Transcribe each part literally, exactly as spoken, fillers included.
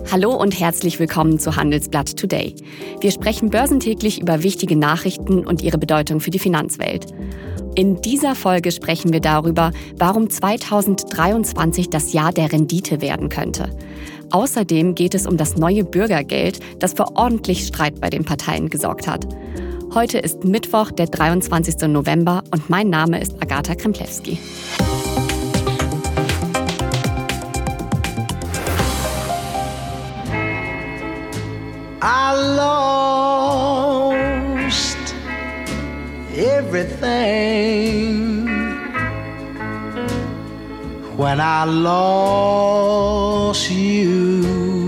Hallo und herzlich willkommen zu Handelsblatt Today. Wir sprechen börsentäglich über wichtige Nachrichten und ihre Bedeutung für die Finanzwelt. In dieser Folge sprechen wir darüber, warum zweitausenddreiundzwanzig das Jahr der Rendite werden könnte. Außerdem geht es um das neue Bürgergeld, das für ordentlich Streit bei den Parteien gesorgt hat. Heute ist Mittwoch, der dreiundzwanzigster November und mein Name ist Agatha Kremplewski. I lost everything when I lost you.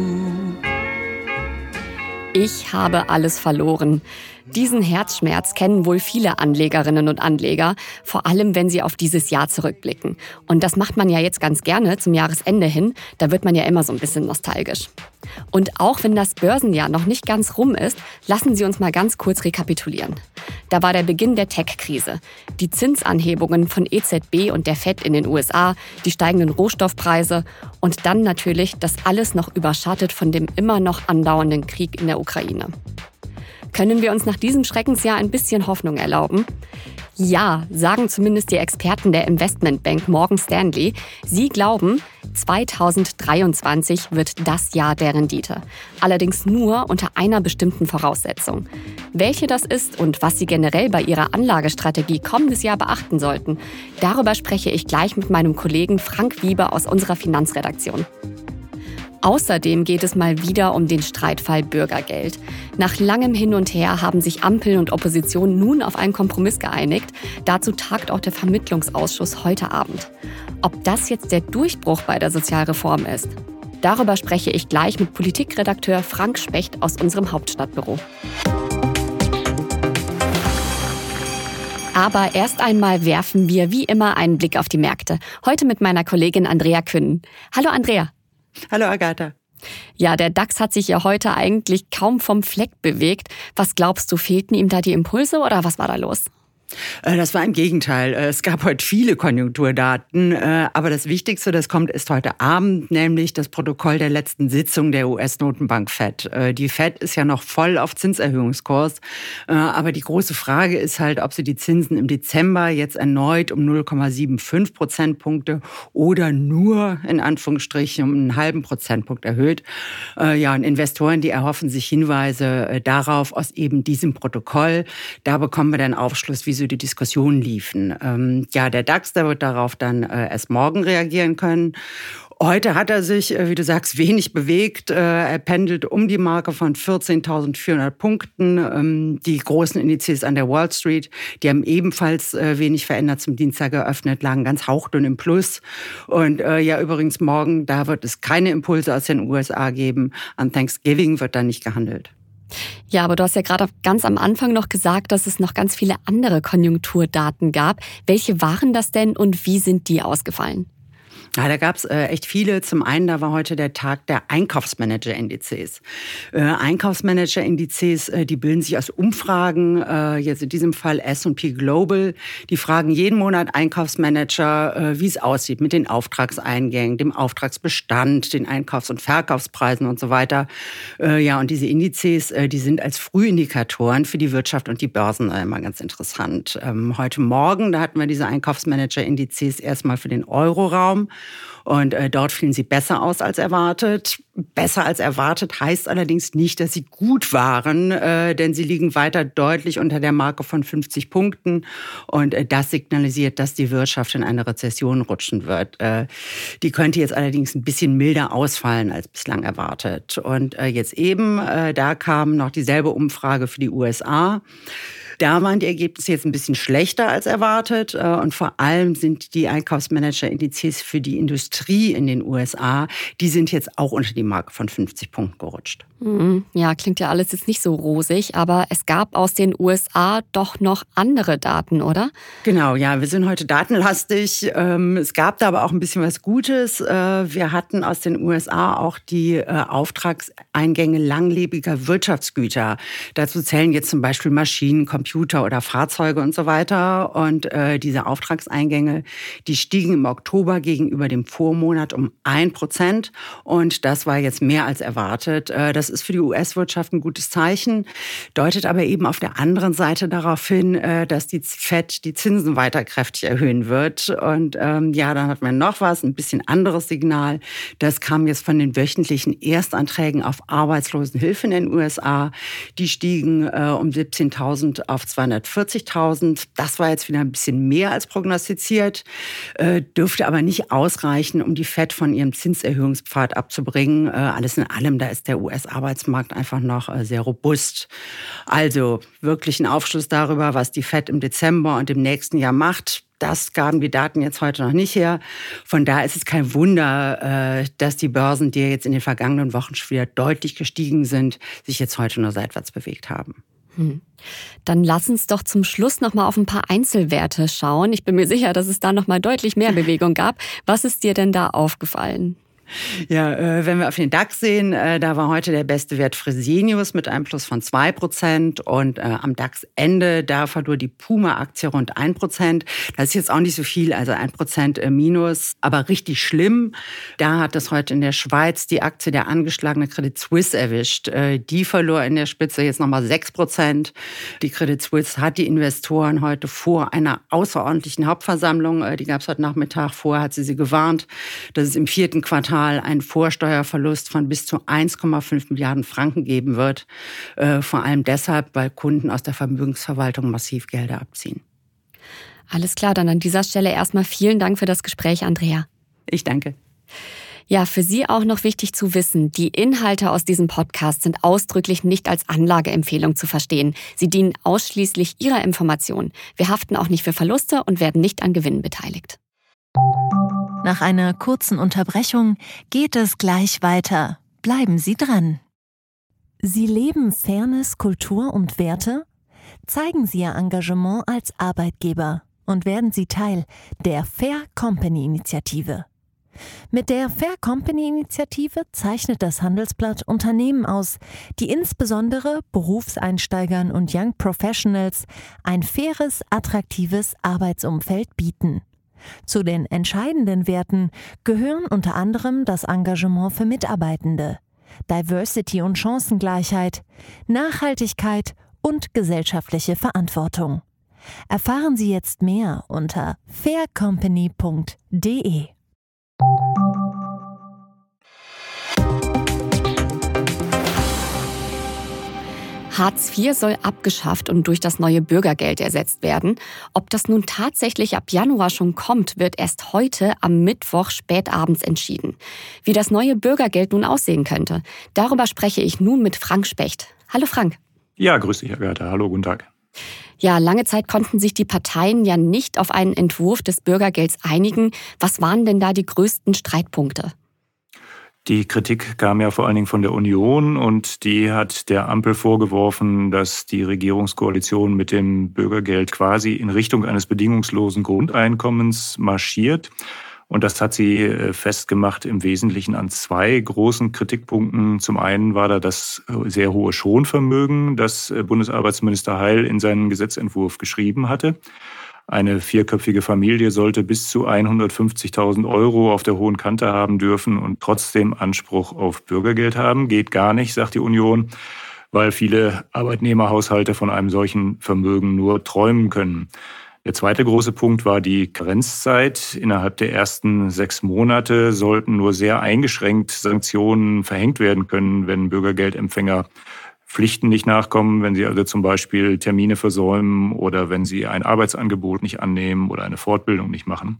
Ich habe alles verloren. Diesen Herzschmerz kennen wohl viele Anlegerinnen und Anleger, vor allem wenn sie auf dieses Jahr zurückblicken. Und das macht man ja jetzt ganz gerne zum Jahresende hin, da wird man ja immer so ein bisschen nostalgisch. Und auch wenn das Börsenjahr noch nicht ganz rum ist, lassen Sie uns mal ganz kurz rekapitulieren. Da war der Beginn der Tech-Krise, die Zinsanhebungen von E Z B und der Fed in den U S A, die steigenden Rohstoffpreise und dann natürlich das alles noch überschattet von dem immer noch andauernden Krieg in der Ukraine. Können wir uns nach diesem Schreckensjahr ein bisschen Hoffnung erlauben? Ja, sagen zumindest die Experten der Investmentbank Morgan Stanley. Sie glauben, zweitausenddreiundzwanzig wird das Jahr der Rendite. Allerdings nur unter einer bestimmten Voraussetzung. Welche das ist und was Sie generell bei Ihrer Anlagestrategie kommendes Jahr beachten sollten, darüber spreche ich gleich mit meinem Kollegen Frank Wiebe aus unserer Finanzredaktion. Außerdem geht es mal wieder um den Streitfall Bürgergeld. Nach langem Hin und Her haben sich Ampel und Opposition nun auf einen Kompromiss geeinigt. Dazu tagt auch der Vermittlungsausschuss heute Abend. Ob das jetzt der Durchbruch bei der Sozialreform ist? Darüber spreche ich gleich mit Politikredakteur Frank Specht aus unserem Hauptstadtbüro. Aber erst einmal werfen wir wie immer einen Blick auf die Märkte. Heute mit meiner Kollegin Andrea Kühn. Hallo Andrea. Hallo Agatha. Ja, der DAX hat sich ja heute eigentlich kaum vom Fleck bewegt. Was glaubst du, fehlten ihm da die Impulse oder was war da los? Das war im Gegenteil. Es gab heute viele Konjunkturdaten, aber das Wichtigste, das kommt erst heute Abend, nämlich das Protokoll der letzten Sitzung der U S-Notenbank Fed. Die Fed ist ja noch voll auf Zinserhöhungskurs, aber die große Frage ist halt, ob sie die Zinsen im Dezember jetzt erneut um null Komma fünfundsiebzig Prozentpunkte oder nur in Anführungsstrichen um einen halben Prozentpunkt erhöht. Ja, und Investoren, die erhoffen sich Hinweise darauf aus eben diesem Protokoll. Da bekommen wir dann Aufschluss, wie so die Diskussionen liefen. Ähm, ja, der DAX, der wird darauf dann äh, erst morgen reagieren können. Heute hat er sich, äh, wie du sagst, wenig bewegt. Äh, er pendelt um die Marke von vierzehntausendvierhundert Punkten. Ähm, die großen Indizes an der Wall Street, die haben ebenfalls äh, wenig verändert zum Dienstag eröffnet, lagen ganz hauchdünn im Plus. Und äh, ja, übrigens morgen, da wird es keine Impulse aus den U S A geben. An Thanksgiving wird da nicht gehandelt. Ja, aber du hast ja gerade ganz am Anfang noch gesagt, dass es noch ganz viele andere Konjunkturdaten gab. Welche waren das denn und wie sind die ausgefallen? Ja, da gab's äh, echt viele. Zum einen, da war heute der Tag der Einkaufsmanager-Indizes. Äh, Einkaufsmanager-Indizes, äh, die bilden sich aus Umfragen, äh, jetzt in diesem Fall S und P Global. Die fragen jeden Monat Einkaufsmanager, äh, wie es aussieht mit den Auftragseingängen, dem Auftragsbestand, den Einkaufs- und Verkaufspreisen und so weiter. Äh, ja, und diese Indizes, äh, die sind als Frühindikatoren für die Wirtschaft und die Börsen äh, immer ganz interessant. Ähm, heute Morgen, da hatten wir diese Einkaufsmanager-Indizes erstmal für den Euroraum. Und äh, dort fielen sie besser aus als erwartet. Besser als erwartet heißt allerdings nicht, dass sie gut waren, äh, denn sie liegen weiter deutlich unter der Marke von fünfzig Punkten. Und äh, das signalisiert, dass die Wirtschaft in eine Rezession rutschen wird. Äh, die könnte jetzt allerdings ein bisschen milder ausfallen als bislang erwartet. Und äh, jetzt eben, äh, da kam noch dieselbe Umfrage für die U S A. Da waren die Ergebnisse jetzt ein bisschen schlechter als erwartet. Und vor allem sind die Einkaufsmanager-Indizes für die Industrie in den U S A, die sind jetzt auch unter die Marke von fünfzig Punkten gerutscht. Ja, klingt ja alles jetzt nicht so rosig, aber es gab aus den U S A doch noch andere Daten, oder? Genau, ja, wir sind heute datenlastig. Es gab da aber auch ein bisschen was Gutes. Wir hatten aus den U S A auch die Auftragseingänge langlebiger Wirtschaftsgüter. Dazu zählen jetzt zum Beispiel Maschinen, Computer, Computer oder Fahrzeuge und so weiter. Und äh, diese Auftragseingänge, die stiegen im Oktober gegenüber dem Vormonat um ein Prozent. Und das war jetzt mehr als erwartet. Äh, das ist für die U S-Wirtschaft ein gutes Zeichen, deutet aber eben auf der anderen Seite darauf hin, äh, dass die Fed die Zinsen weiter kräftig erhöhen wird. Und ähm, ja, dann hat man noch was, ein bisschen anderes Signal. Das kam jetzt von den wöchentlichen Erstanträgen auf Arbeitslosenhilfe in den U S A. Die stiegen äh, um siebzehntausend auf zweihundertvierzigtausend. Das war jetzt wieder ein bisschen mehr als prognostiziert, äh, dürfte aber nicht ausreichen, um die Fed von ihrem Zinserhöhungspfad abzubringen. Äh, alles in allem, da ist der U S-Arbeitsmarkt einfach noch äh, sehr robust. Also wirklich ein Aufschluss darüber, was die Fed im Dezember und im nächsten Jahr macht. Das gaben die Daten jetzt heute noch nicht her. Von daher ist es kein Wunder, dass die Börsen, die jetzt in den vergangenen Wochen schon wieder deutlich gestiegen sind, sich jetzt heute nur seitwärts bewegt haben. Hm. Dann lass uns doch zum Schluss noch mal auf ein paar Einzelwerte schauen. Ich bin mir sicher, dass es da noch mal deutlich mehr Bewegung gab. Was ist dir denn da aufgefallen? Ja, äh, wenn wir auf den DAX sehen, äh, da war heute der beste Wert Fresenius mit einem Plus von zwei Prozent und äh, am DAX-Ende, da verlor die Puma-Aktie rund ein Prozent. Das ist jetzt auch nicht so viel, also ein Prozent äh, minus, aber richtig schlimm. Da hat es heute in der Schweiz die Aktie der angeschlagene Credit Suisse erwischt. Äh, die verlor in der Spitze jetzt nochmal sechs Prozent. Die Credit Suisse hat die Investoren heute vor einer außerordentlichen Hauptversammlung, äh, die gab es heute Nachmittag, vorher hat sie sie gewarnt, dass es im vierten Quartal einen Vorsteuerverlust von bis zu eins Komma fünf Milliarden Franken geben wird. Äh, vor allem deshalb, weil Kunden aus der Vermögensverwaltung massiv Gelder abziehen. Alles klar, dann an dieser Stelle erstmal vielen Dank für das Gespräch, Andrea. Ich danke. Ja, für Sie auch noch wichtig zu wissen, die Inhalte aus diesem Podcast sind ausdrücklich nicht als Anlageempfehlung zu verstehen. Sie dienen ausschließlich Ihrer Information. Wir haften auch nicht für Verluste und werden nicht an Gewinnen beteiligt. Nach einer kurzen Unterbrechung geht es gleich weiter. Bleiben Sie dran. Sie leben Fairness, Kultur und Werte? Zeigen Sie Ihr Engagement als Arbeitgeber und werden Sie Teil der Fair Company Initiative. Mit der Fair Company Initiative zeichnet das Handelsblatt Unternehmen aus, die insbesondere Berufseinsteigern und Young Professionals ein faires, attraktives Arbeitsumfeld bieten. Zu den entscheidenden Werten gehören unter anderem das Engagement für Mitarbeitende, Diversity und Chancengleichheit, Nachhaltigkeit und gesellschaftliche Verantwortung. Erfahren Sie jetzt mehr unter fair company punkt de. Hartz vier soll abgeschafft und durch das neue Bürgergeld ersetzt werden. Ob das nun tatsächlich ab Januar schon kommt, wird erst heute am Mittwoch spätabends entschieden. Wie das neue Bürgergeld nun aussehen könnte, darüber spreche ich nun mit Frank Specht. Hallo Frank. Ja, grüß dich, Agatha. Hallo, guten Tag. Ja, lange Zeit konnten sich die Parteien ja nicht auf einen Entwurf des Bürgergelds einigen. Was waren denn da die größten Streitpunkte? Die Kritik kam ja vor allen Dingen von der Union und die hat der Ampel vorgeworfen, dass die Regierungskoalition mit dem Bürgergeld quasi in Richtung eines bedingungslosen Grundeinkommens marschiert. Und das hat sie festgemacht im Wesentlichen an zwei großen Kritikpunkten. Zum einen war da das sehr hohe Schonvermögen, das Bundesarbeitsminister Heil in seinen Gesetzentwurf geschrieben hatte. Eine vierköpfige Familie sollte bis zu hundertfünfzigtausend Euro auf der hohen Kante haben dürfen und trotzdem Anspruch auf Bürgergeld haben. Geht gar nicht, sagt die Union, weil viele Arbeitnehmerhaushalte von einem solchen Vermögen nur träumen können. Der zweite große Punkt war die Karenzzeit. Innerhalb der ersten sechs Monate sollten nur sehr eingeschränkt Sanktionen verhängt werden können, wenn Bürgergeldempfänger Pflichten nicht nachkommen, wenn sie also zum Beispiel Termine versäumen oder wenn sie ein Arbeitsangebot nicht annehmen oder eine Fortbildung nicht machen.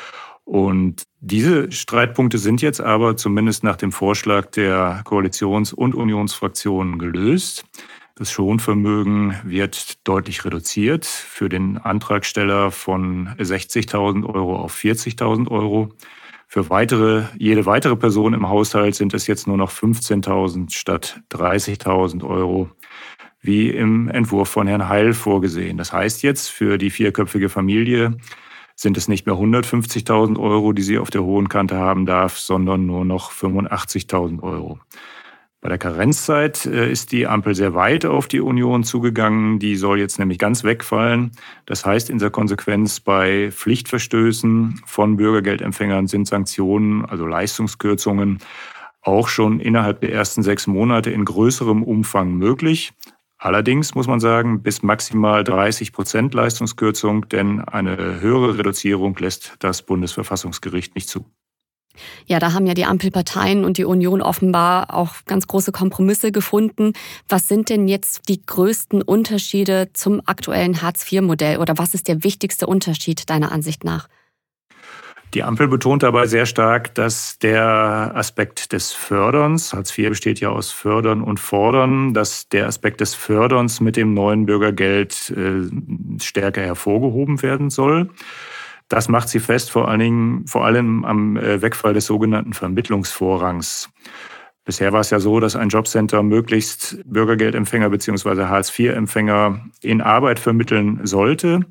Und diese Streitpunkte sind jetzt aber zumindest nach dem Vorschlag der Koalitions- und Unionsfraktionen gelöst. Das Schonvermögen wird deutlich reduziert, für den Antragsteller von sechzigtausend Euro auf vierzigtausend Euro. Für weitere, jede weitere Person im Haushalt sind es jetzt nur noch fünfzehntausend statt dreißigtausend Euro, wie im Entwurf von Herrn Heil vorgesehen. Das heißt jetzt, für die vierköpfige Familie sind es nicht mehr hundertfünfzigtausend Euro, die sie auf der hohen Kante haben darf, sondern nur noch fünfundachtzigtausend Euro. Bei der Karenzzeit ist die Ampel sehr weit auf die Union zugegangen. Die soll jetzt nämlich ganz wegfallen. Das heißt in der Konsequenz, bei Pflichtverstößen von Bürgergeldempfängern sind Sanktionen, also Leistungskürzungen, auch schon innerhalb der ersten sechs Monate in größerem Umfang möglich. Allerdings muss man sagen, bis maximal dreißig Prozent Leistungskürzung, denn eine höhere Reduzierung lässt das Bundesverfassungsgericht nicht zu. Ja, da haben ja die Ampelparteien und die Union offenbar auch ganz große Kompromisse gefunden. Was sind denn jetzt die größten Unterschiede zum aktuellen Hartz vier Modell oder was ist der wichtigste Unterschied deiner Ansicht nach? Die Ampel betont dabei sehr stark, dass der Aspekt des Förderns, Hartz vier besteht ja aus Fördern und Fordern, dass der Aspekt des Förderns mit dem neuen Bürgergeld äh, stärker hervorgehoben werden soll. Das macht sie fest, vor allen Dingen, vor allem am Wegfall des sogenannten Vermittlungsvorrangs. Bisher war es ja so, dass ein Jobcenter möglichst Bürgergeldempfänger bzw. Hartz vier Empfänger in Arbeit vermitteln sollte.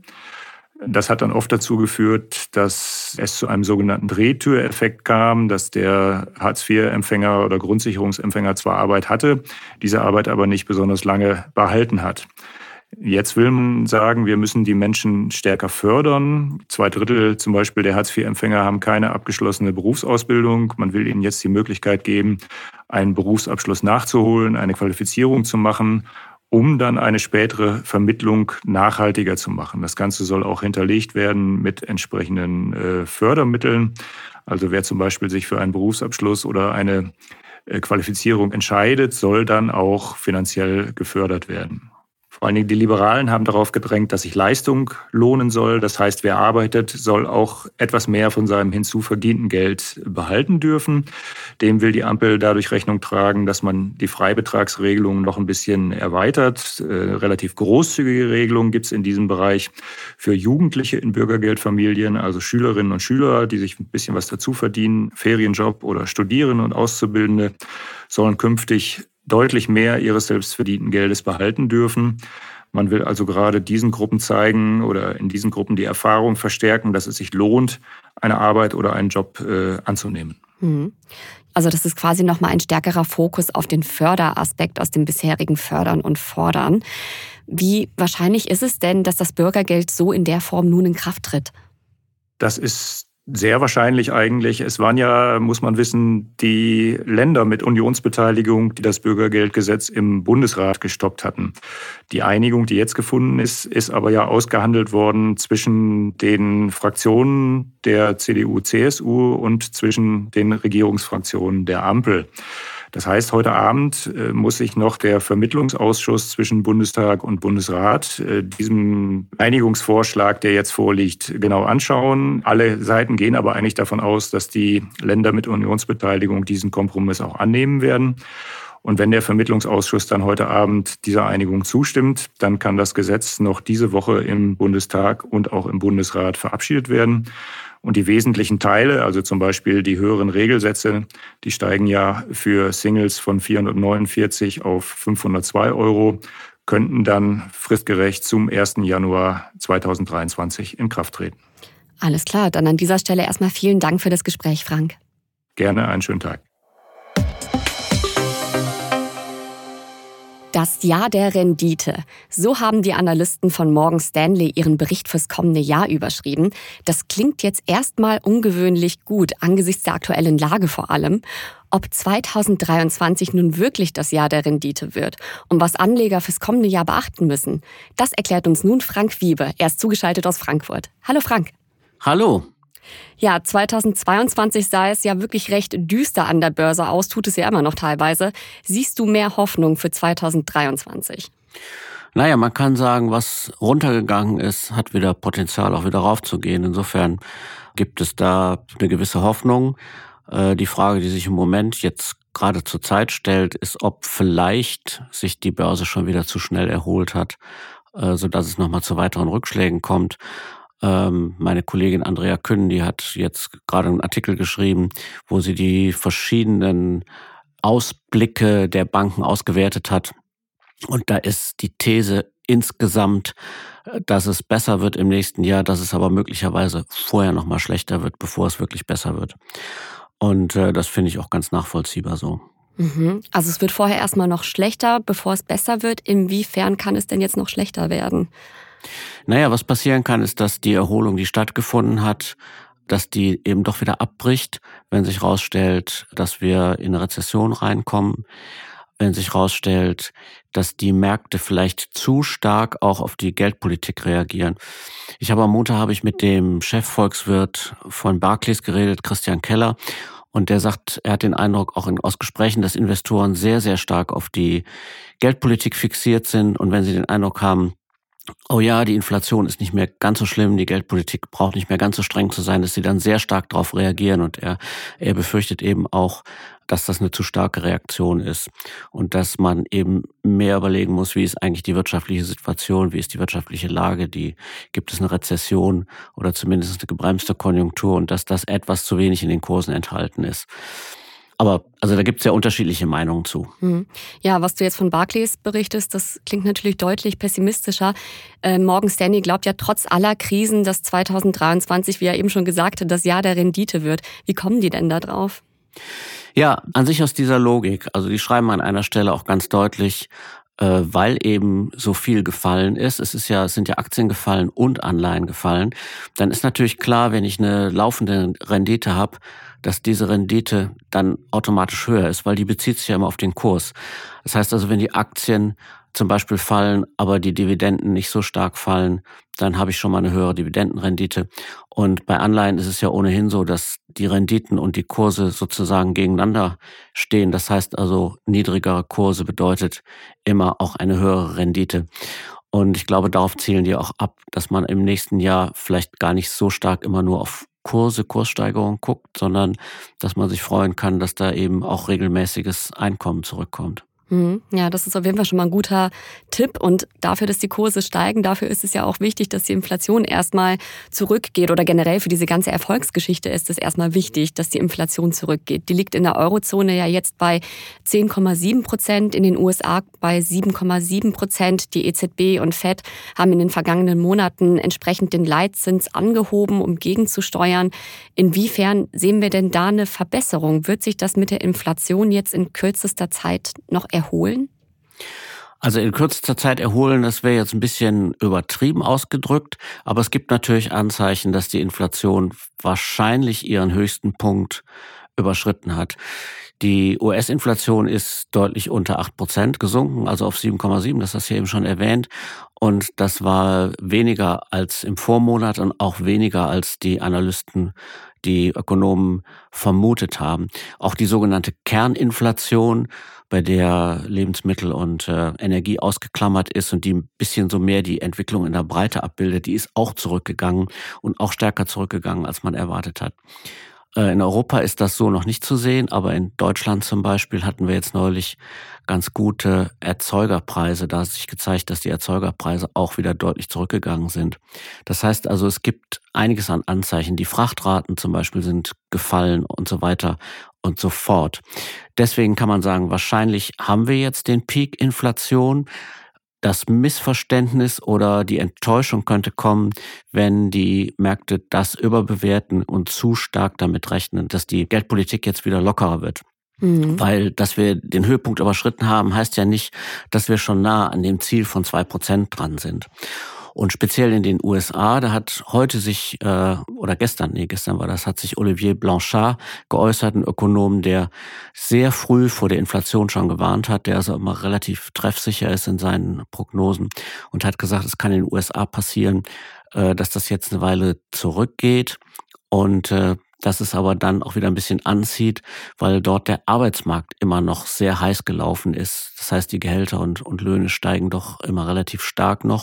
Das hat dann oft dazu geführt, dass es zu einem sogenannten Drehtüreffekt kam, dass der Hartz vier Empfänger oder Grundsicherungsempfänger zwar Arbeit hatte, diese Arbeit aber nicht besonders lange behalten hat. Jetzt will man sagen, wir müssen die Menschen stärker fördern. Zwei Drittel zum Beispiel der Hartz vier Empfänger haben keine abgeschlossene Berufsausbildung. Man will ihnen jetzt die Möglichkeit geben, einen Berufsabschluss nachzuholen, eine Qualifizierung zu machen, um dann eine spätere Vermittlung nachhaltiger zu machen. Das Ganze soll auch hinterlegt werden mit entsprechenden äh, Fördermitteln. Also wer zum Beispiel sich für einen Berufsabschluss oder eine äh, Qualifizierung entscheidet, soll dann auch finanziell gefördert werden. Vor allen Dingen die Liberalen haben darauf gedrängt, dass sich Leistung lohnen soll. Das heißt, wer arbeitet, soll auch etwas mehr von seinem hinzuverdienten Geld behalten dürfen. Dem will die Ampel dadurch Rechnung tragen, dass man die Freibetragsregelung noch ein bisschen erweitert. Äh, relativ großzügige Regelungen gibt es in diesem Bereich für Jugendliche in Bürgergeldfamilien, also Schülerinnen und Schüler, die sich ein bisschen was dazu verdienen, Ferienjob oder Studierende und Auszubildende, sollen künftig deutlich mehr ihres selbstverdienten Geldes behalten dürfen. Man will also gerade diesen Gruppen zeigen oder in diesen Gruppen die Erfahrung verstärken, dass es sich lohnt, eine Arbeit oder einen Job äh, anzunehmen. Also das ist quasi nochmal ein stärkerer Fokus auf den Förderaspekt aus dem bisherigen Fördern und Fordern. Wie wahrscheinlich ist es denn, dass das Bürgergeld so in der Form nun in Kraft tritt? Das ist sehr wahrscheinlich eigentlich. Es waren ja, muss man wissen, die Länder mit Unionsbeteiligung, die das Bürgergeldgesetz im Bundesrat gestoppt hatten. Die Einigung, die jetzt gefunden ist, ist aber ja ausgehandelt worden zwischen den Fraktionen der C D U C S U und zwischen den Regierungsfraktionen der Ampel. Das heißt, heute Abend äh, muss sich noch der Vermittlungsausschuss zwischen Bundestag und Bundesrat äh, diesem Einigungsvorschlag, der jetzt vorliegt, genau anschauen. Alle Seiten gehen aber eigentlich davon aus, dass die Länder mit Unionsbeteiligung diesen Kompromiss auch annehmen werden. Und wenn der Vermittlungsausschuss dann heute Abend dieser Einigung zustimmt, dann kann das Gesetz noch diese Woche im Bundestag und auch im Bundesrat verabschiedet werden. Und die wesentlichen Teile, also zum Beispiel die höheren Regelsätze, die steigen ja für Singles von vierhundertneunundvierzig auf fünfhundertzwei Euro, könnten dann fristgerecht zum ersten Januar zweitausenddreiundzwanzig in Kraft treten. Alles klar, dann an dieser Stelle erstmal vielen Dank für das Gespräch, Frank. Gerne, einen schönen Tag. Das Jahr der Rendite. So haben die Analysten von Morgan Stanley ihren Bericht fürs kommende Jahr überschrieben. Das klingt jetzt erstmal ungewöhnlich gut, angesichts der aktuellen Lage vor allem. Ob zweitausenddreiundzwanzig nun wirklich das Jahr der Rendite wird und was Anleger fürs kommende Jahr beachten müssen, das erklärt uns nun Frank Wiebe. Er ist zugeschaltet aus Frankfurt. Hallo Frank. Hallo. Ja, zweitausendzweiundzwanzig sah es ja wirklich recht düster an der Börse aus, tut es ja immer noch teilweise. Siehst du mehr Hoffnung für zweitausenddreiundzwanzig? Naja, man kann sagen, was runtergegangen ist, hat wieder Potenzial, auch wieder raufzugehen. Insofern gibt es da eine gewisse Hoffnung. Die Frage, die sich im Moment jetzt gerade zur Zeit stellt, ist, ob vielleicht sich die Börse schon wieder zu schnell erholt hat, sodass es nochmal zu weiteren Rückschlägen kommt. Meine Kollegin Andrea Künn, die hat jetzt gerade einen Artikel geschrieben, wo sie die verschiedenen Ausblicke der Banken ausgewertet hat. Und da ist die These insgesamt, dass es besser wird im nächsten Jahr, dass es aber möglicherweise vorher noch mal schlechter wird, bevor es wirklich besser wird. Und das finde ich auch ganz nachvollziehbar so. Mhm. Also es wird vorher erstmal noch schlechter, bevor es besser wird. Inwiefern kann es denn jetzt noch schlechter werden? Naja, was passieren kann, ist, dass die Erholung, die stattgefunden hat, dass die eben doch wieder abbricht, wenn sich herausstellt, dass wir in eine Rezession reinkommen, wenn sich herausstellt, dass die Märkte vielleicht zu stark auch auf die Geldpolitik reagieren. Ich habe am Montag habe ich mit dem Chefvolkswirt von Barclays geredet, Christian Keller, und der sagt, er hat den Eindruck, auch in, aus Gesprächen, dass Investoren sehr, sehr stark auf die Geldpolitik fixiert sind, und wenn sie den Eindruck haben, oh ja, die Inflation ist nicht mehr ganz so schlimm, die Geldpolitik braucht nicht mehr ganz so streng zu sein, dass sie dann sehr stark darauf reagieren, und er, er befürchtet eben auch, dass das eine zu starke Reaktion ist und dass man eben mehr überlegen muss, wie ist eigentlich die wirtschaftliche Situation, wie ist die wirtschaftliche Lage, die, gibt es eine Rezession oder zumindest eine gebremste Konjunktur, und dass das etwas zu wenig in den Kursen enthalten ist. Aber also da gibt es ja unterschiedliche Meinungen zu. Ja, was du jetzt von Barclays berichtest, das klingt natürlich deutlich pessimistischer. Äh, Morgan Stanley glaubt ja trotz aller Krisen, dass zweitausenddreiundzwanzig, wie er eben schon gesagt hat, das Jahr der Rendite wird. Wie kommen die denn da drauf? Ja, an sich aus dieser Logik. Also die schreiben an einer Stelle auch ganz deutlich, äh, weil eben so viel gefallen ist. Es ist ja, es sind ja Aktien gefallen und Anleihen gefallen. Dann ist natürlich klar, wenn ich eine laufende Rendite habe, dass diese Rendite dann automatisch höher ist, weil die bezieht sich ja immer auf den Kurs. Das heißt also, wenn die Aktien zum Beispiel fallen, aber die Dividenden nicht so stark fallen, dann habe ich schon mal eine höhere Dividendenrendite. Und bei Anleihen ist es ja ohnehin so, dass die Renditen und die Kurse sozusagen gegeneinander stehen. Das heißt also, niedrigere Kurse bedeutet immer auch eine höhere Rendite. Und ich glaube, darauf zielen die auch ab, dass man im nächsten Jahr vielleicht gar nicht so stark immer nur auf Kurse, Kurssteigerungen guckt, sondern dass man sich freuen kann, dass da eben auch regelmäßiges Einkommen zurückkommt. Ja, das ist auf jeden Fall schon mal ein guter Tipp. Und dafür, dass die Kurse steigen, dafür ist es ja auch wichtig, dass die Inflation erstmal zurückgeht. Oder generell für diese ganze Erfolgsgeschichte ist es erstmal wichtig, dass die Inflation zurückgeht. Die liegt in der Eurozone ja jetzt bei zehn Komma sieben Prozent, in den U S A bei sieben Komma sieben Prozent. Die E Z B und Fed haben in den vergangenen Monaten entsprechend den Leitzins angehoben, um gegenzusteuern. Inwiefern sehen wir denn da eine Verbesserung? Wird sich das mit der Inflation jetzt in kürzester Zeit noch erholen? Erholen? Also in kürzester Zeit erholen, das wäre jetzt ein bisschen übertrieben ausgedrückt, aber es gibt natürlich Anzeichen, dass die Inflation wahrscheinlich ihren höchsten Punkt überschritten hat. Die U S-Inflation ist deutlich unter acht Prozent gesunken, also auf sieben Komma sieben, das hast du ja eben schon erwähnt. Und das war weniger als im Vormonat und auch weniger als die Analysten, die Ökonomen vermutet haben. Auch die sogenannte Kerninflation, bei der Lebensmittel und äh, Energie ausgeklammert ist und die ein bisschen so mehr die Entwicklung in der Breite abbildet, die ist auch zurückgegangen und auch stärker zurückgegangen, als man erwartet hat. Äh, in Europa ist das so noch nicht zu sehen, aber in Deutschland zum Beispiel hatten wir jetzt neulich ganz gute Erzeugerpreise. Da hat sich gezeigt, dass die Erzeugerpreise auch wieder deutlich zurückgegangen sind. Das heißt also, es gibt einiges an Anzeichen. Die Frachtraten zum Beispiel sind gefallen und so weiter und so fort. Deswegen kann man sagen, wahrscheinlich haben wir jetzt den Peak Inflation. Das Missverständnis oder die Enttäuschung könnte kommen, wenn die Märkte das überbewerten und zu stark damit rechnen, dass die Geldpolitik jetzt wieder lockerer wird. Mhm. Weil, dass wir den Höhepunkt überschritten haben, heißt ja nicht, dass wir schon nah an dem Ziel von zwei Prozent dran sind. Und speziell in den U S A, da hat heute sich, äh, oder gestern, nee, gestern war das, hat sich Olivier Blanchard geäußert, ein Ökonom, der sehr früh vor der Inflation schon gewarnt hat, der also immer relativ treffsicher ist in seinen Prognosen und hat gesagt, es kann in den U S A passieren, äh, dass das jetzt eine Weile zurückgeht und äh, dass es aber dann auch wieder ein bisschen anzieht, weil dort der Arbeitsmarkt immer noch sehr heiß gelaufen ist. Das heißt, die Gehälter und, und Löhne steigen doch immer relativ stark noch.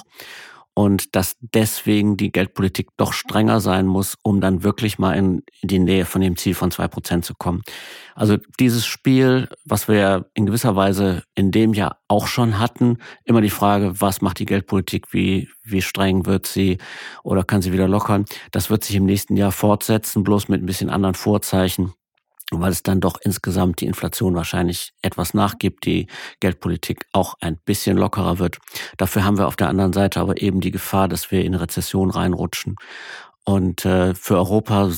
Und dass deswegen die Geldpolitik doch strenger sein muss, um dann wirklich mal in die Nähe von dem Ziel von zwei Prozent zu kommen. Also dieses Spiel, was wir in gewisser Weise in dem Jahr auch schon hatten, immer die Frage, was macht die Geldpolitik, wie, wie streng wird sie oder kann sie wieder lockern, das wird sich im nächsten Jahr fortsetzen, bloß mit ein bisschen anderen Vorzeichen. Weil es dann doch insgesamt die Inflation wahrscheinlich etwas nachgibt, die Geldpolitik auch ein bisschen lockerer wird. Dafür haben wir auf der anderen Seite aber eben die Gefahr, dass wir in eine Rezession reinrutschen. Und äh, für Europa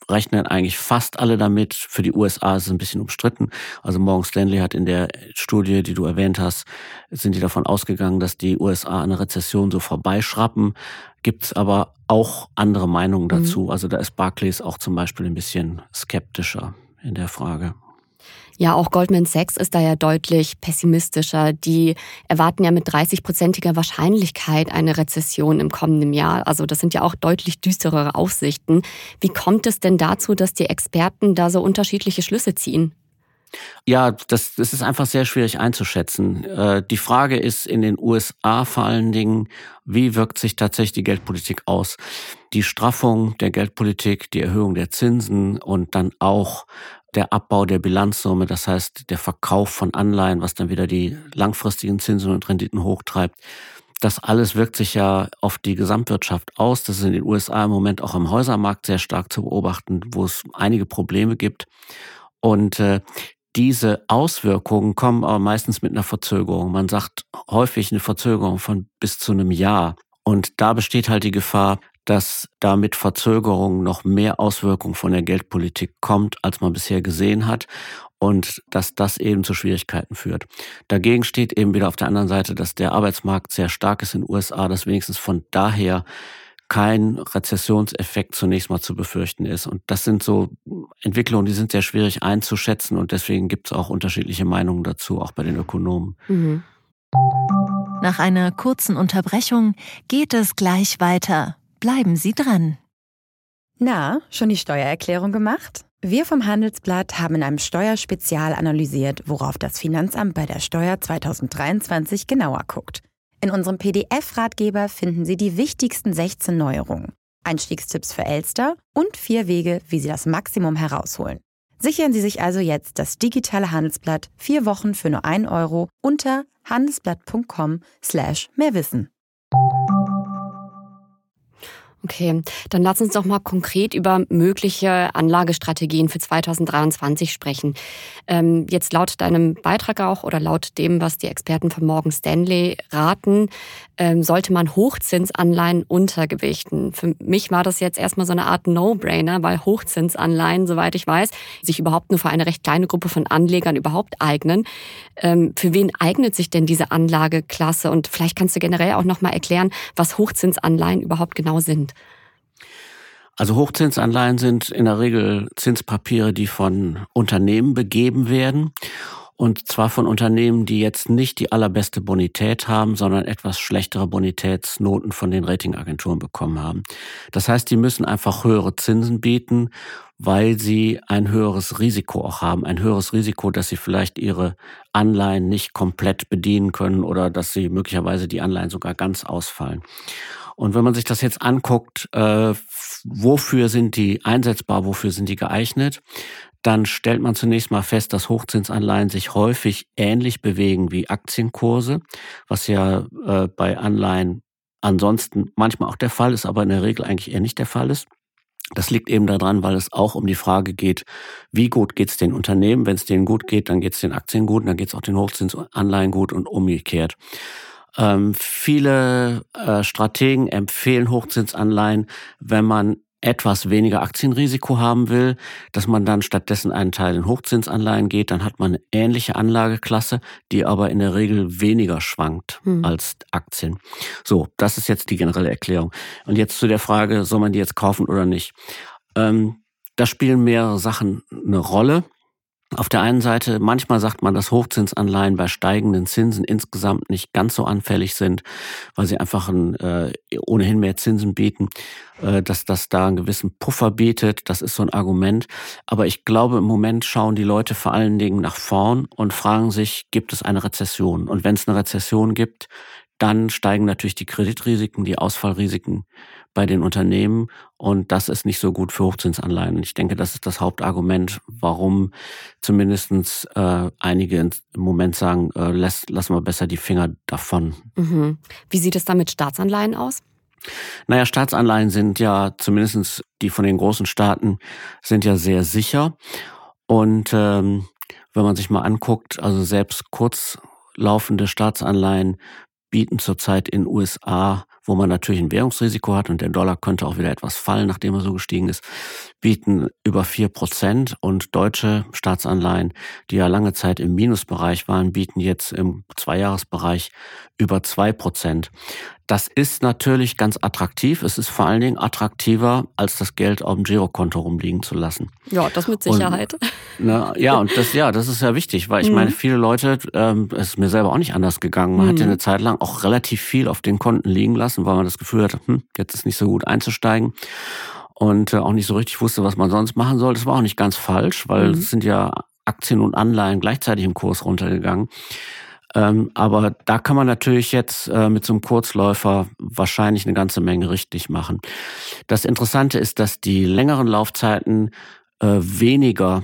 rechnen eigentlich fast alle damit. Für die U S A ist es ein bisschen umstritten. Also Morgan Stanley hat in der Studie, die du erwähnt hast, sind die davon ausgegangen, dass die U S A eine Rezession so vorbeischrappen. Gibt es aber auch andere Meinungen dazu. Mhm. Also da ist Barclays auch zum Beispiel ein bisschen skeptischer in der Frage. Ja, auch Goldman Sachs ist da ja deutlich pessimistischer. Die erwarten ja mit dreißig-prozentiger Wahrscheinlichkeit eine Rezession im kommenden Jahr. Also das sind ja auch deutlich düsterere Aussichten. Wie kommt es denn dazu, dass die Experten da so unterschiedliche Schlüsse ziehen? Ja, das, das ist einfach sehr schwierig einzuschätzen. Äh, die Frage ist in den U S A vor allen Dingen, wie wirkt sich tatsächlich die Geldpolitik aus? Die Straffung der Geldpolitik, die Erhöhung der Zinsen und dann auch der Abbau der Bilanzsumme, das heißt der Verkauf von Anleihen, was dann wieder die langfristigen Zinsen und Renditen hochtreibt. Das alles wirkt sich ja auf die Gesamtwirtschaft aus. Das ist in den U S A im Moment auch am Häusermarkt sehr stark zu beobachten, wo es einige Probleme gibt. Und äh, diese Auswirkungen kommen aber meistens mit einer Verzögerung. Man sagt häufig eine Verzögerung von bis zu einem Jahr. Und da besteht halt die Gefahr, dass da mit Verzögerung noch mehr Auswirkungen von der Geldpolitik kommt, als man bisher gesehen hat. Und dass das eben zu Schwierigkeiten führt. Dagegen steht eben wieder auf der anderen Seite, dass der Arbeitsmarkt sehr stark ist in den U S A, dass wenigstens von daher kein Rezessionseffekt zunächst mal zu befürchten ist. Und das sind so Entwicklungen, die sind sehr schwierig einzuschätzen und deswegen gibt es auch unterschiedliche Meinungen dazu, auch bei den Ökonomen. Mhm. Nach einer kurzen Unterbrechung geht es gleich weiter. Bleiben Sie dran. Na, schon die Steuererklärung gemacht? Wir vom Handelsblatt haben in einem Steuerspezial analysiert, worauf das Finanzamt bei der Steuer zwanzig dreiundzwanzig genauer guckt. In unserem P D F-Ratgeber finden Sie die wichtigsten sechzehn Neuerungen, Einstiegstipps für Elster und vier Wege, wie Sie das Maximum herausholen. Sichern Sie sich also jetzt das digitale Handelsblatt vier Wochen für nur ein Euro unter handelsblatt.com slash mehrwissen. Okay, dann lass uns doch mal konkret über mögliche Anlagestrategien für zwanzig dreiundzwanzig sprechen. Ähm, jetzt laut deinem Beitrag auch oder laut dem, was die Experten von Morgan Stanley raten, ähm, sollte man Hochzinsanleihen untergewichten. Für mich war das jetzt erstmal so eine Art No-Brainer, weil Hochzinsanleihen, soweit ich weiß, sich überhaupt nur für eine recht kleine Gruppe von Anlegern überhaupt eignen. Ähm, für wen eignet sich denn diese Anlageklasse? Und vielleicht kannst du generell auch noch mal erklären, was Hochzinsanleihen überhaupt genau sind. Also Hochzinsanleihen sind in der Regel Zinspapiere, die von Unternehmen begeben werden. Und zwar von Unternehmen, die jetzt nicht die allerbeste Bonität haben, sondern etwas schlechtere Bonitätsnoten von den Ratingagenturen bekommen haben. Das heißt, die müssen einfach höhere Zinsen bieten, weil sie ein höheres Risiko auch haben. Ein höheres Risiko, dass sie vielleicht ihre Anleihen nicht komplett bedienen können oder dass sie möglicherweise die Anleihen sogar ganz ausfallen. Und wenn man sich das jetzt anguckt, äh, wofür sind die einsetzbar, wofür sind die geeignet, dann stellt man zunächst mal fest, dass Hochzinsanleihen sich häufig ähnlich bewegen wie Aktienkurse, was ja äh, bei Anleihen ansonsten manchmal auch der Fall ist, aber in der Regel eigentlich eher nicht der Fall ist. Das liegt eben daran, weil es auch um die Frage geht, wie gut geht es den Unternehmen. Wenn es denen gut geht, dann geht es den Aktien gut, dann geht es auch den Hochzinsanleihen gut und umgekehrt. Ähm, viele äh, Strategen empfehlen Hochzinsanleihen, wenn man etwas weniger Aktienrisiko haben will, dass man dann stattdessen einen Teil in Hochzinsanleihen geht, dann hat man eine ähnliche Anlageklasse, die aber in der Regel weniger schwankt hm. als Aktien. So, das ist jetzt die generelle Erklärung. Und jetzt zu der Frage, soll man die jetzt kaufen oder nicht? Ähm, da spielen mehrere Sachen eine Rolle. Auf der einen Seite, manchmal sagt man, dass Hochzinsanleihen bei steigenden Zinsen insgesamt nicht ganz so anfällig sind, weil sie einfach ein, äh, ohnehin mehr Zinsen bieten, äh, dass das da einen gewissen Puffer bietet. Das ist so ein Argument. Aber ich glaube, im Moment schauen die Leute vor allen Dingen nach vorn und fragen sich, gibt es eine Rezession? Und wenn es eine Rezession gibt, dann steigen natürlich die Kreditrisiken, die Ausfallrisiken bei den Unternehmen und das ist nicht so gut für Hochzinsanleihen. Und ich denke, das ist das Hauptargument, warum zumindestens äh, einige im Moment sagen, äh, lass, lassen wir besser die Finger davon. Mhm. Wie sieht es da mit Staatsanleihen aus? Naja, Staatsanleihen sind ja, zumindest die von den großen Staaten, sind ja sehr sicher. Und ähm, wenn man sich mal anguckt, also selbst kurzlaufende Staatsanleihen bieten zurzeit in den U S A, wo man natürlich ein Währungsrisiko hat und der Dollar könnte auch wieder etwas fallen, nachdem er so gestiegen ist, bieten über vier Prozent und deutsche Staatsanleihen, die ja lange Zeit im Minusbereich waren, bieten jetzt im Zweijahresbereich über zwei Prozent. Das ist natürlich ganz attraktiv. Es ist vor allen Dingen attraktiver, als das Geld auf dem Girokonto rumliegen zu lassen. Ja, das mit Sicherheit. Und, na, ja, und das, ja, das ist ja wichtig, weil ich mhm. meine, viele Leute, ähm, es ist mir selber auch nicht anders gegangen. Man mhm. hat ja eine Zeit lang auch relativ viel auf den Konten liegen lassen, weil man das Gefühl hatte, hm, jetzt ist nicht so gut einzusteigen. Und äh, auch nicht so richtig wusste, was man sonst machen soll. Das war auch nicht ganz falsch, weil mhm. es sind ja Aktien und Anleihen gleichzeitig im Kurs runtergegangen. Ähm, aber da kann man natürlich jetzt äh, mit so einem Kurzläufer wahrscheinlich eine ganze Menge richtig machen. Das Interessante ist, dass die längeren Laufzeiten äh, weniger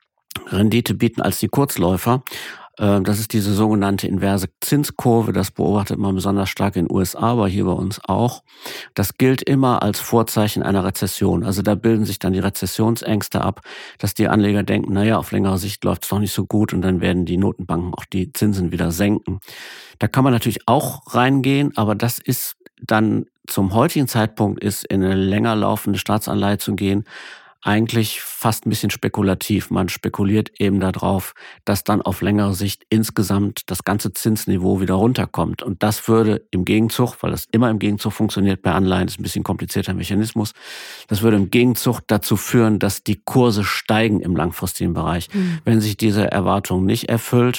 Rendite bieten als die Kurzläufer. Äh, das ist diese sogenannte inverse Zinskurve. Das beobachtet man besonders stark in den U S A, aber hier bei uns auch. Das gilt immer als Vorzeichen einer Rezession. Also da bilden sich dann die Rezessionsängste ab, dass die Anleger denken, naja, auf längere Sicht läuft es doch nicht so gut und dann werden die Notenbanken auch die Zinsen wieder senken. Da kann man natürlich auch reingehen, aber das ist dann zum heutigen Zeitpunkt ist, in eine länger laufende Staatsanleihe zu gehen, eigentlich fast ein bisschen spekulativ. Man spekuliert eben darauf, dass dann auf längere Sicht insgesamt das ganze Zinsniveau wieder runterkommt. Und das würde im Gegenzug, weil das immer im Gegenzug funktioniert bei Anleihen, ist ein bisschen komplizierter Mechanismus, das würde im Gegenzug dazu führen, dass die Kurse steigen im langfristigen Bereich. Mhm. Wenn sich diese Erwartung nicht erfüllt,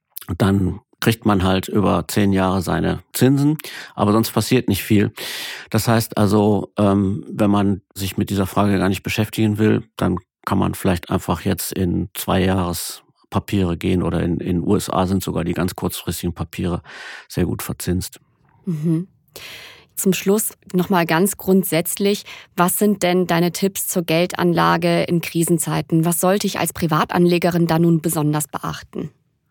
dann kriegt man halt über zehn Jahre seine Zinsen, aber sonst passiert nicht viel. Das heißt also, ähm, wenn man sich mit dieser Frage gar nicht beschäftigen will, dann kann man vielleicht einfach jetzt in Zweijahrespapiere gehen oder in den U S A sind sogar die ganz kurzfristigen Papiere sehr gut verzinst. Mhm. Zum Schluss nochmal ganz grundsätzlich, was sind denn deine Tipps zur Geldanlage in Krisenzeiten? Was sollte ich als Privatanlegerin da nun besonders beachten?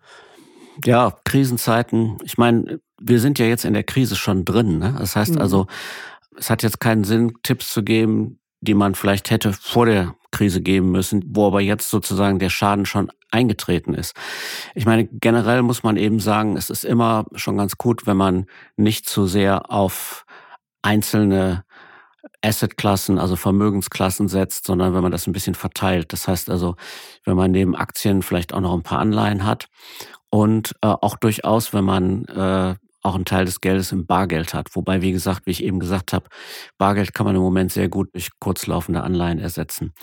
Ja, Krisenzeiten, ich meine, wir sind ja jetzt in der Krise schon drin. Ne? Das heißt mhm. also, es hat jetzt keinen Sinn, Tipps zu geben, die man vielleicht hätte vor der Krise geben müssen, wo aber jetzt sozusagen der Schaden schon eingetreten ist. Ich meine, generell muss man eben sagen, es ist immer schon ganz gut, wenn man nicht zu sehr auf einzelne Assetklassen, also Vermögensklassen setzt, sondern wenn man das ein bisschen verteilt. Das heißt also, wenn man neben Aktien vielleicht auch noch ein paar Anleihen hat und äh, auch durchaus, wenn man äh, auch einen Teil des Geldes im Bargeld hat. Wobei, wie gesagt, wie ich eben gesagt habe, Bargeld kann man im Moment sehr gut durch kurzlaufende Anleihen ersetzen.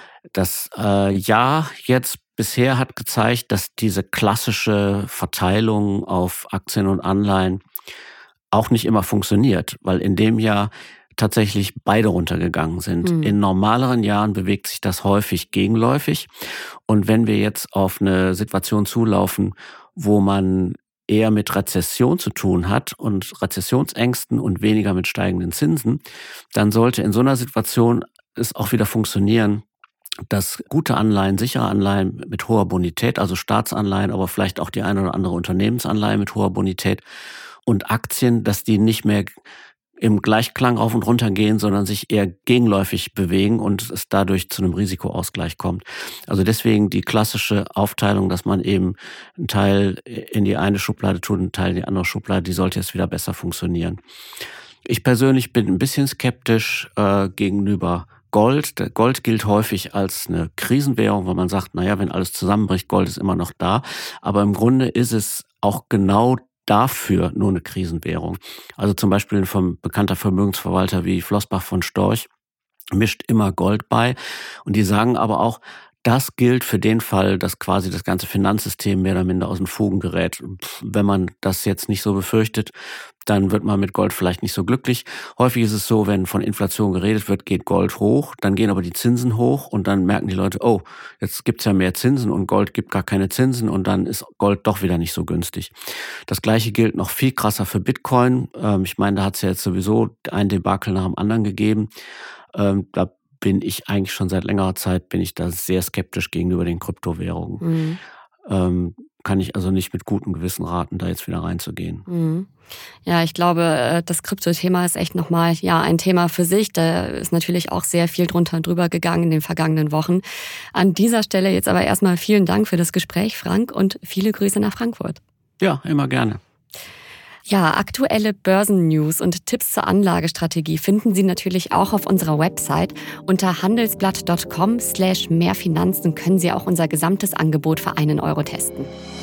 Das äh, Jahr jetzt bisher hat gezeigt, dass diese klassische Verteilung auf Aktien und Anleihen auch nicht immer funktioniert, weil in dem Jahr tatsächlich beide runtergegangen sind. Mhm. In normaleren Jahren bewegt sich das häufig gegenläufig. Und wenn wir jetzt auf eine Situation zulaufen, wo man eher mit Rezession zu tun hat und Rezessionsängsten und weniger mit steigenden Zinsen, dann sollte in so einer Situation es auch wieder funktionieren, dass gute Anleihen, sichere Anleihen mit hoher Bonität, also Staatsanleihen, aber vielleicht auch die eine oder andere Unternehmensanleihe mit hoher Bonität und Aktien, dass die nicht mehr im Gleichklang rauf und runter gehen, sondern sich eher gegenläufig bewegen und es dadurch zu einem Risikoausgleich kommt. Also deswegen die klassische Aufteilung, dass man eben einen Teil in die eine Schublade tut, einen Teil in die andere Schublade, die sollte jetzt wieder besser funktionieren. Ich persönlich bin ein bisschen skeptisch äh, gegenüber Gold. Gold gilt häufig als eine Krisenwährung, weil man sagt, naja, wenn alles zusammenbricht, Gold ist immer noch da. Aber im Grunde ist es auch genau dafür nur eine Krisenwährung. Also zum Beispiel ein vom, bekannter Vermögensverwalter wie Flossbach von Storch mischt immer Gold bei. Und die sagen aber auch, das gilt für den Fall, dass quasi das ganze Finanzsystem mehr oder minder aus den Fugen gerät. Wenn man das jetzt nicht so befürchtet, dann wird man mit Gold vielleicht nicht so glücklich. Häufig ist es so, wenn von Inflation geredet wird, geht Gold hoch, dann gehen aber die Zinsen hoch und dann merken die Leute, oh, jetzt gibt's ja mehr Zinsen und Gold gibt gar keine Zinsen und dann ist Gold doch wieder nicht so günstig. Das Gleiche gilt noch viel krasser für Bitcoin. Ich meine, da hat's ja jetzt sowieso ein Debakel nach dem anderen gegeben. Da bin ich eigentlich schon seit längerer Zeit, bin ich da sehr skeptisch gegenüber den Kryptowährungen. Mhm. Ähm, kann ich also nicht mit gutem Gewissen raten, da jetzt wieder reinzugehen. Mhm. Ja, ich glaube, das Kryptothema ist echt nochmal ja, ein Thema für sich. Da ist natürlich auch sehr viel drunter und drüber gegangen in den vergangenen Wochen. An dieser Stelle jetzt aber erstmal vielen Dank für das Gespräch, Frank, und viele Grüße nach Frankfurt. Ja, immer gerne. Ja, aktuelle Börsennews und Tipps zur Anlagestrategie finden Sie natürlich auch auf unserer Website. Unter handelsblatt punkt com slash mehr Finanzen können Sie auch unser gesamtes Angebot für einen Euro testen.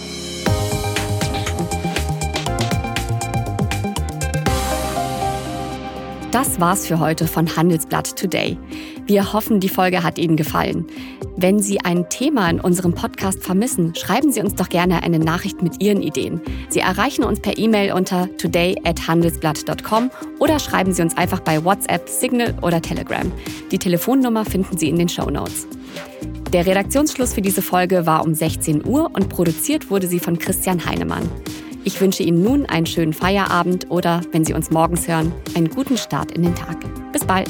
Das war's für heute von Handelsblatt Today. Wir hoffen, die Folge hat Ihnen gefallen. Wenn Sie ein Thema in unserem Podcast vermissen, schreiben Sie uns doch gerne eine Nachricht mit Ihren Ideen. Sie erreichen uns per E-Mail unter today at handelsblatt punkt com oder schreiben Sie uns einfach bei WhatsApp, Signal oder Telegram. Die Telefonnummer finden Sie in den Shownotes. Der Redaktionsschluss für diese Folge war um sechzehn Uhr und produziert wurde sie von Christian Heinemann. Ich wünsche Ihnen nun einen schönen Feierabend oder, wenn Sie uns morgens hören, einen guten Start in den Tag. Bis bald!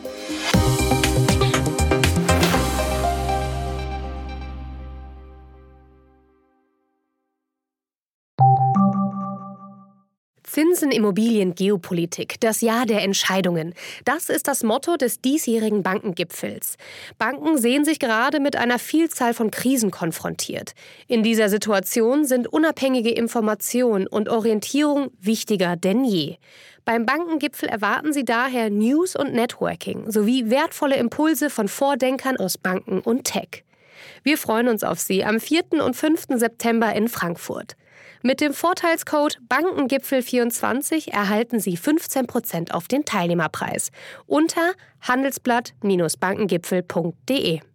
Zinsen, Immobilien, Geopolitik, das Jahr der Entscheidungen. Das ist das Motto des diesjährigen Bankengipfels. Banken sehen sich gerade mit einer Vielzahl von Krisen konfrontiert. In dieser Situation sind unabhängige Information und Orientierung wichtiger denn je. Beim Bankengipfel erwarten Sie daher News und Networking sowie wertvolle Impulse von Vordenkern aus Banken und Tech. Wir freuen uns auf Sie am vierten und fünften September in Frankfurt. Mit dem Vorteilscode Bankengipfel vierundzwanzig erhalten Sie fünfzehn Prozent auf den Teilnehmerpreis unter handelsblatt Bindestrich bankengipfel punkt de.